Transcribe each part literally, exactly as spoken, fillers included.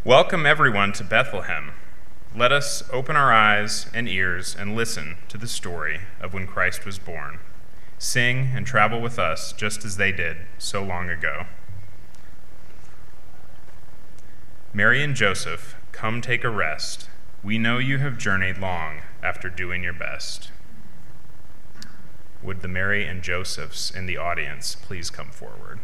Welcome everyone to Bethlehem. Let us open our eyes and ears and listen to the story of when Christ was born. Sing and travel with us just as they did so long ago. Mary and Joseph, come take a rest. We know you have journeyed long after doing your best. Would the Mary and Josephs in the audience please come forward?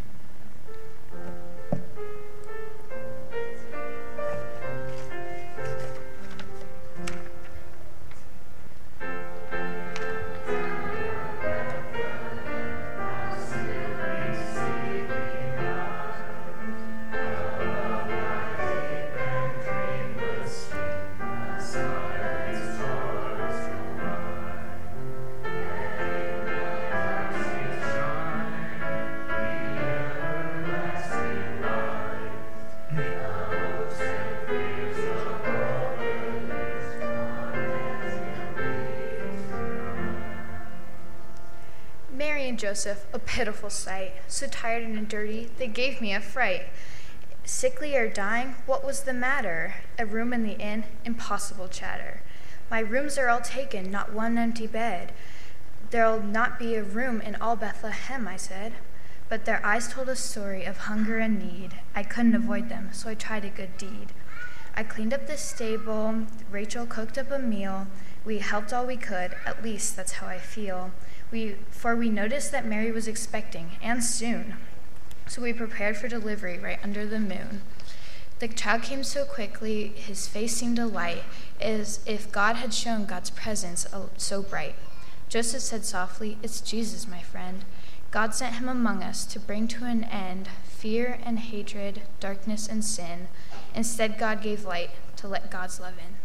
Joseph, a pitiful sight, so tired and dirty, they gave me a fright. Sickly or dying, what was the matter? A room in the inn, impossible chatter. My rooms are all taken, not one empty bed. There'll not be a room in all Bethlehem, I said. But their eyes told a story of hunger and need. I couldn't avoid them, so I tried a good deed. I cleaned up the stable, Rachel cooked up a meal. We helped all we could, at least that's how I feel. We, for we noticed that Mary was expecting, and soon. So we prepared for delivery right under the moon. The child came so quickly, his face seemed a light, as if God had shown God's presence so bright. Joseph said softly, "It's Jesus, my friend. God sent him among us to bring to an end fear and hatred, darkness and sin. Instead, God gave light to let God's love in."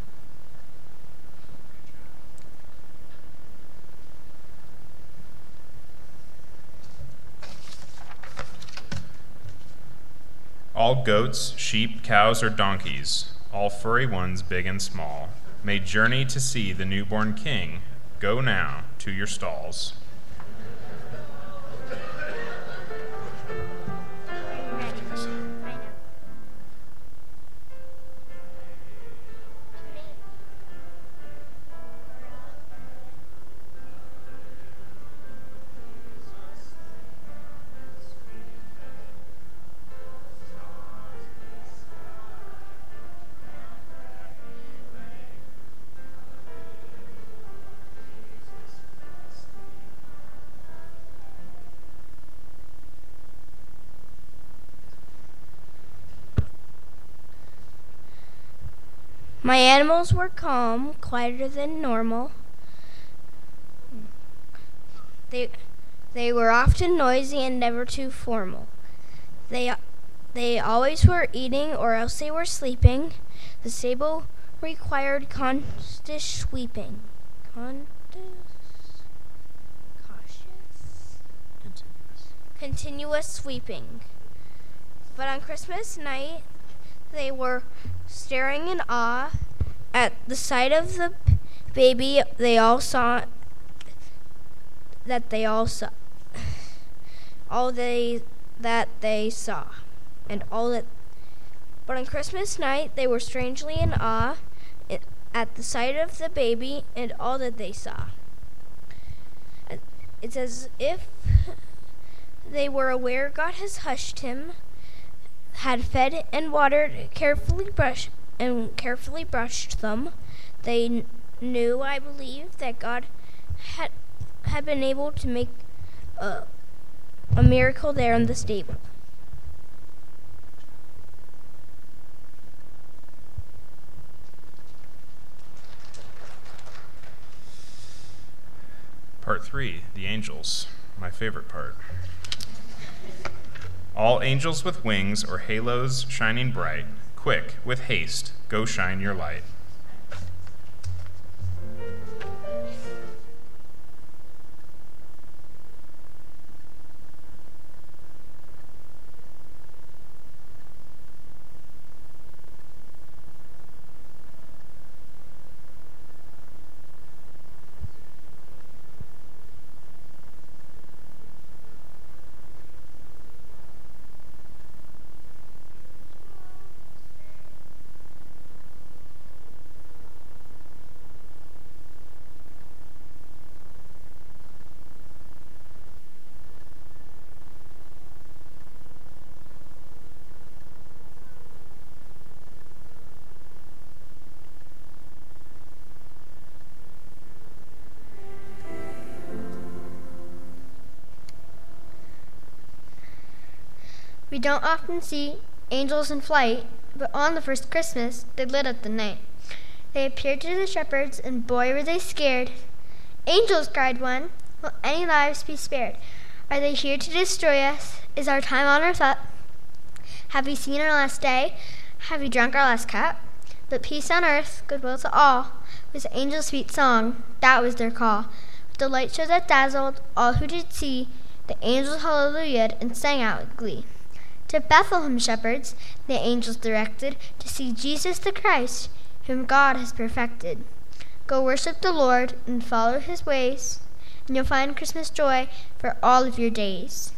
All goats, sheep, cows, or donkeys, all furry ones big and small, may journey to see the newborn king. Go now to your stalls. My animals were calm, quieter than normal. They, they were often noisy and never too formal. They, they always were eating or else they were sleeping. The stable required constant sweeping. Conscious, cautious, Continuous. continuous sweeping. But on Christmas night, they were staring in awe at the sight of the baby. They all saw that they all saw all they that they saw and all that but on Christmas night they were strangely in awe at the sight of the baby and all that they saw. It's as if they were aware God has hushed him, had fed and watered, carefully brushed and carefully brushed them. They kn- knew, I believe, that God had had been able to make a, a miracle there in the stable. Part three, the angels, my favorite part. All angels with wings or halos shining bright, quick, with haste, go shine your light. We don't often see angels in flight, but on the first Christmas, they lit up the night. They appeared to the shepherds, and boy were they scared. "Angels," cried one, "will any lives be spared? Are they here to destroy us? Is our time on earth up? Have we seen our last day? Have we drunk our last cup? But peace on earth, goodwill to all," was the angels' sweet song, that was their call. With the light show that dazzled all who did see, the angels hallelujah'd and sang out with glee. To Bethlehem, shepherds, the angels directed, to see Jesus the Christ, whom God has perfected. Go worship the Lord and follow his ways, and you'll find Christmas joy for all of your days.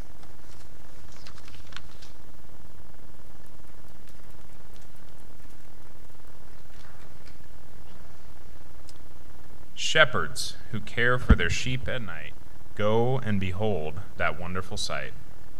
Shepherds who care for their sheep at night, go and behold that wonderful sight.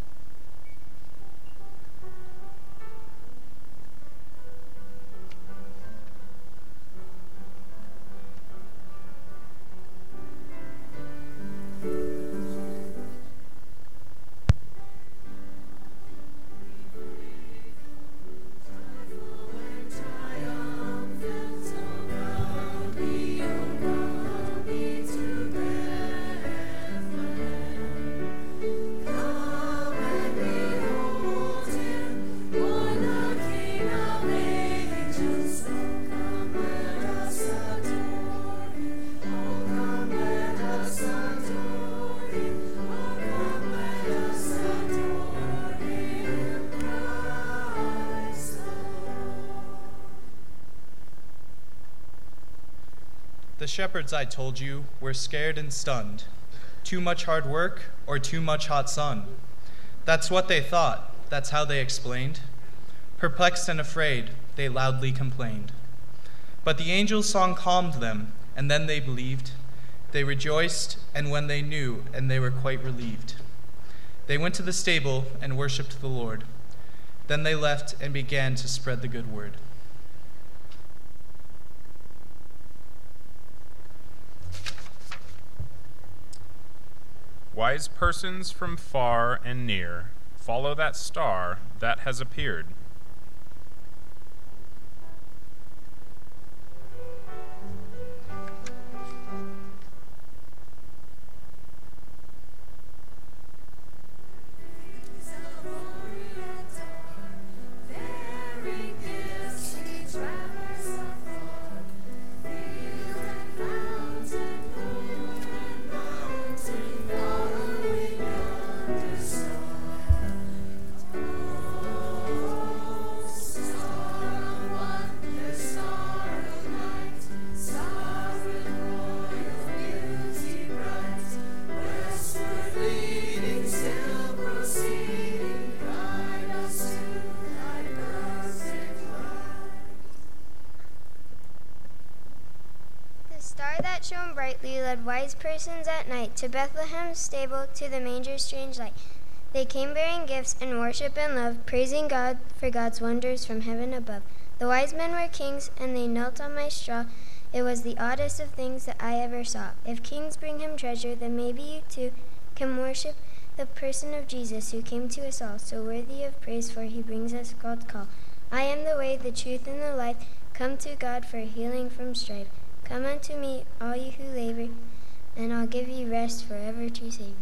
The shepherds, I told you, were scared and stunned. Too much hard work or too much hot sun? That's what they thought, that's how they explained. Perplexed and afraid, they loudly complained. But the angel's song calmed them, and then they believed. They rejoiced, and when they knew, and they were quite relieved. They went to the stable and worshipped the Lord. Then they left and began to spread the good word. Wise persons from far and near, follow that star that has appeared. That shone brightly led wise persons at night to Bethlehem's stable, to the manger's strange light. They came bearing gifts and worship and love, praising God for God's wonders from heaven above. The wise men were kings, and they knelt on my straw. It was the oddest of things that I ever saw. If kings bring him treasure, then maybe you too can worship the person of Jesus, who came to us all, so worthy of praise, for he brings us God's call. I am the way, the truth, and the life. Come to God for healing from strife. Come unto me, all you who labor, and I'll give you rest forever to savor.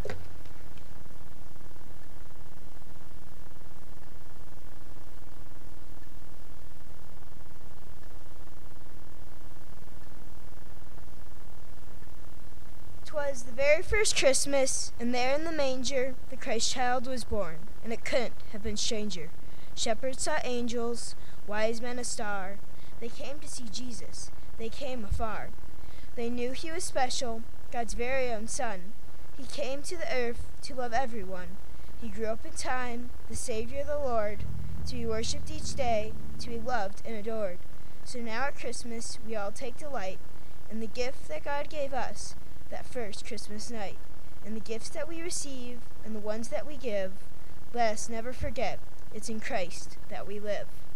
Twas the very first Christmas, and there in the manger the Christ child was born, and it couldn't have been stranger. Shepherds saw angels, wise men a star. They came to see Jesus. They came afar. They knew he was special, God's very own son. He came to the earth to love everyone. He grew up in time, the Savior, the Lord, to be worshipped each day, to be loved and adored. So now at Christmas we all take delight in the gift that God gave us that first Christmas night. And the gifts that we receive and the ones that we give, let us never forget, it's in Christ that we live.